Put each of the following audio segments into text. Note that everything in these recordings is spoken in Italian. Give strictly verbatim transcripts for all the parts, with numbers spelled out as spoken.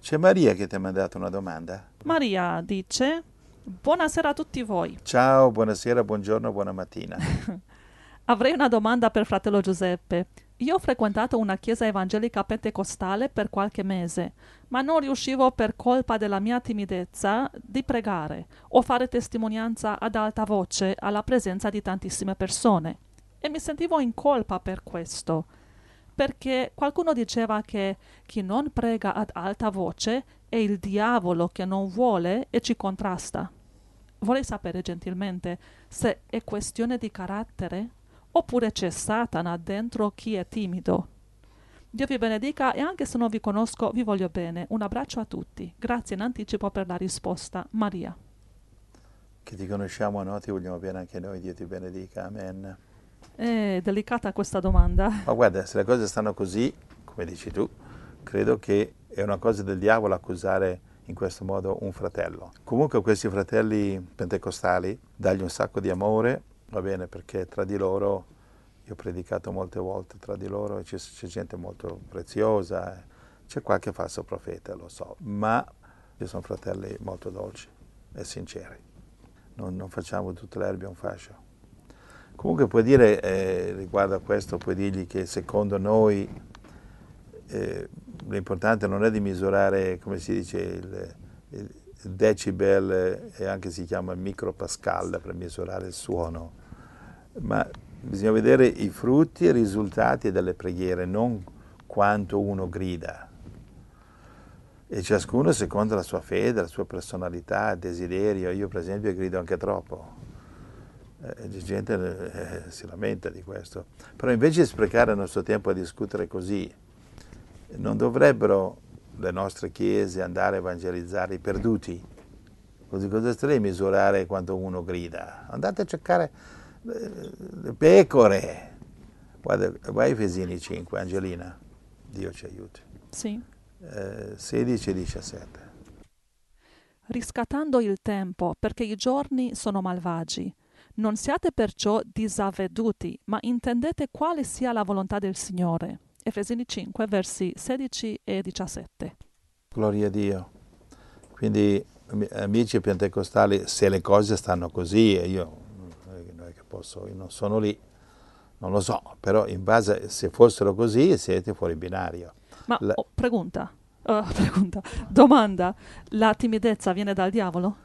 C'è Maria che ti ha mandato una domanda. Maria dice: buonasera a tutti voi. Ciao, buonasera, buongiorno, buona mattina. Avrei una domanda per fratello Giuseppe. Io ho frequentato una chiesa evangelica pentecostale per qualche mese, ma non riuscivo per colpa della mia timidezza di pregare o fare testimonianza ad alta voce alla presenza di tantissime persone. E mi sentivo in colpa per questo, perché qualcuno diceva che chi non prega ad alta voce è il diavolo che non vuole e ci contrasta. Vorrei sapere gentilmente se è questione di carattere oppure c'è Satana dentro chi è timido. Dio vi benedica e anche se non vi conosco vi voglio bene. Un abbraccio a tutti. Grazie in anticipo per la risposta. Maria. Che ti conosciamo, no? Ti vogliamo bene anche noi, Dio ti benedica, amen. È delicata questa domanda. Ma guarda, se le cose stanno così, come dici tu, credo che è una cosa del diavolo accusare in questo modo un fratello. Comunque questi fratelli pentecostali, dagli un sacco di amore, va bene, perché tra di loro, io ho predicato molte volte tra di loro, e c'è, c'è gente molto preziosa, c'è qualche falso profeta, lo so, ma ci sono fratelli molto dolci e sinceri. Non, non facciamo tutte le erbe un fascio. Comunque puoi dire, eh, riguardo a questo, puoi dirgli che secondo noi eh, l'importante non è di misurare, come si dice, il, il decibel, e anche si chiama micropascal per misurare il suono, ma bisogna vedere i frutti e i risultati delle preghiere, non quanto uno grida. E ciascuno secondo la sua fede, la sua personalità, desiderio. Io per esempio grido anche troppo. Eh, la gente eh, si lamenta di questo. Però invece di sprecare il nostro tempo a discutere così, non dovrebbero le nostre chiese andare a evangelizzare i perduti? Così cosa stai a misurare quanto uno grida? Andate a cercare le pecore. Guarda, vai a Efesini cinque, Angelina, Dio ci aiuti. Sì. Eh, sedici e diciassette. Riscattando il tempo, perché i giorni sono malvagi. Non siate perciò disavveduti, ma intendete quale sia la volontà del Signore. Efesini cinque, versi sedici e diciassette. Gloria a Dio. Quindi, amici pentecostali, se le cose stanno così, e io non è che posso, io non sono lì, non lo so, però in base, se fossero così, siete fuori binario. Ma, La... oh, pregunta, uh, pregunta, domanda, la timidezza viene dal diavolo?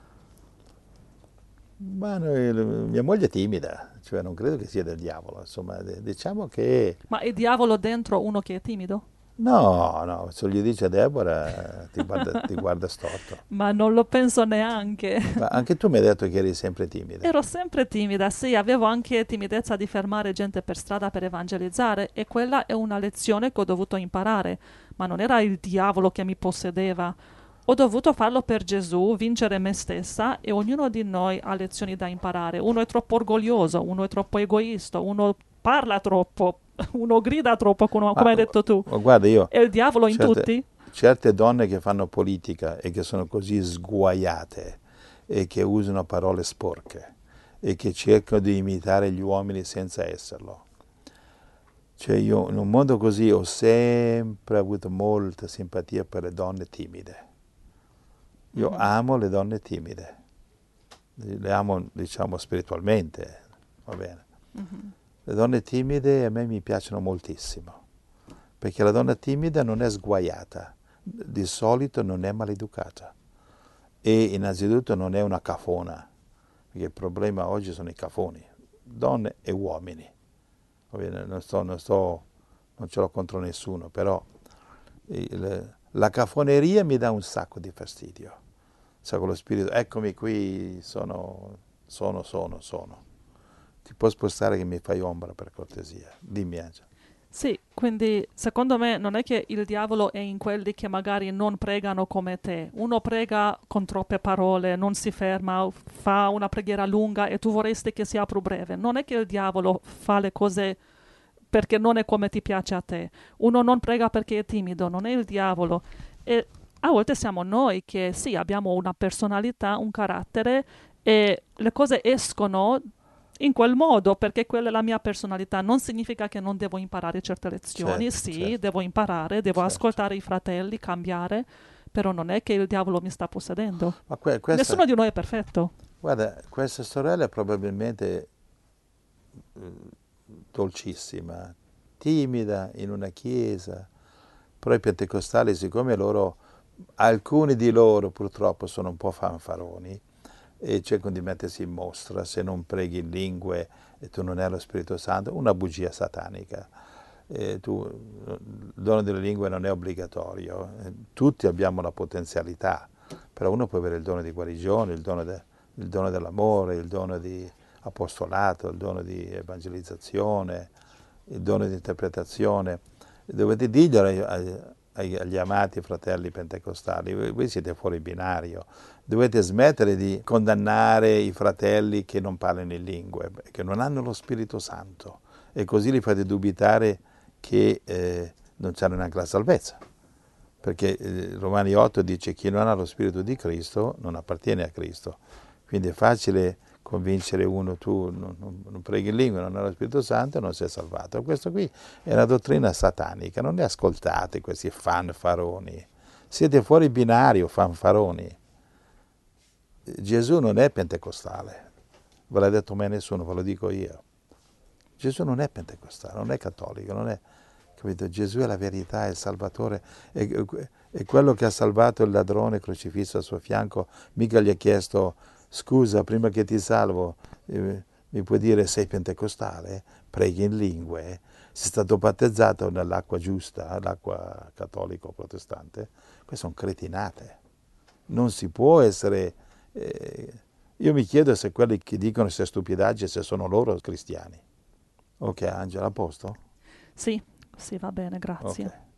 Ma noi, mia moglie è timida, cioè non credo che sia del diavolo, insomma, diciamo che... Ma è diavolo dentro uno che è timido? No, no, se gli dice a Deborah ti guarda, ti guarda storto. Ma non lo penso neanche. Ma anche tu mi hai detto che eri sempre timida. Ero sempre timida, sì, avevo anche timidezza di fermare gente per strada per evangelizzare e quella è una lezione che ho dovuto imparare, ma non era il diavolo che mi possedeva. Ho dovuto farlo per Gesù, vincere me stessa, e ognuno di noi ha lezioni da imparare. Uno è troppo orgoglioso, uno è troppo egoista, uno parla troppo, uno grida troppo, come, come ah, hai detto tu. Guarda, io... È il diavolo in certe, tutti? Certe donne che fanno politica e che sono così sguaiate e che usano parole sporche e che cercano di imitare gli uomini senza esserlo. Cioè io in un mondo così ho sempre avuto molta simpatia per le donne timide. Io mm-hmm. amo le donne timide, le amo diciamo spiritualmente, va bene. Mm-hmm. Le donne timide a me mi piacciono moltissimo, perché la donna timida non è sguaiata, di solito non è maleducata e innanzitutto non è una cafona, perché il problema oggi sono i cafoni, donne e uomini. Va bene, non, sto, non, sto, non ce l'ho contro nessuno, però il, la cafoneria mi dà un sacco di fastidio. Sai, con lo spirito, eccomi qui, sono, sono, sono, sono. Ti può spostare che mi fai ombra per cortesia? Dimmi, Angela. Sì, quindi secondo me non è che il diavolo è in quelli che magari non pregano come te. Uno prega con troppe parole, non si ferma, fa una preghiera lunga e tu vorresti che sia più breve. Non è che il diavolo fa le cose perché non è come ti piace a te. Uno non prega perché è timido, non è il diavolo. E a volte siamo noi che sì, abbiamo una personalità, un carattere e le cose escono in quel modo, perché quella è la mia personalità. Non significa che non devo imparare certe lezioni, certo, sì, certo. devo imparare, devo certo. ascoltare i fratelli, cambiare, Però non è che il diavolo mi sta possedendo. Ma que- questa, Nessuno di noi è perfetto. guarda, questa sorella è probabilmente eh, dolcissima, timida in una chiesa, però i pentecostali, siccome loro, alcuni di loro purtroppo sono un po' fanfaroni e cercano di mettersi in mostra, se non preghi in lingue e tu non hai lo Spirito Santo, una bugia satanica. Eh, tu, il dono delle lingue non è obbligatorio, eh, tutti abbiamo la potenzialità, però uno può avere il dono di guarigione, il dono, de, il dono dell'amore, il dono di apostolato, il dono di evangelizzazione, il dono di interpretazione. Dovete dirglielo ai, ai, agli amati fratelli pentecostali, voi, voi siete fuori binario, dovete smettere di condannare i fratelli che non parlano in lingue, che non hanno lo Spirito Santo, e così li fate dubitare che eh, non c'è neanche la salvezza, perché eh, Romani otto dice chi non ha lo Spirito di Cristo non appartiene a Cristo, quindi è facile convincere uno, tu non, non, non preghi in lingua, non hai lo Spirito Santo e non sei salvato. Questo qui è una dottrina satanica, non ne ascoltate questi fanfaroni, siete fuori binario, fanfaroni. Gesù non è pentecostale, ve l'ha detto mai nessuno, ve lo dico io. Gesù non è pentecostale, non è cattolico, non è, capito? Gesù è la verità, è il Salvatore, è, è quello che ha salvato il ladrone crocifisso al suo fianco, mica gli ha chiesto scusa, prima che ti salvo, eh, mi puoi dire sei pentecostale? Preghi in lingue? Sei stato battezzato nell'acqua giusta, l'acqua cattolico protestante? Queste sono cretinate. Non si può essere... Eh, io mi chiedo se quelli che dicono se stupidaggine, se sono loro cristiani. Ok, Angela, a posto? Sì, sì, va bene, grazie. Ok.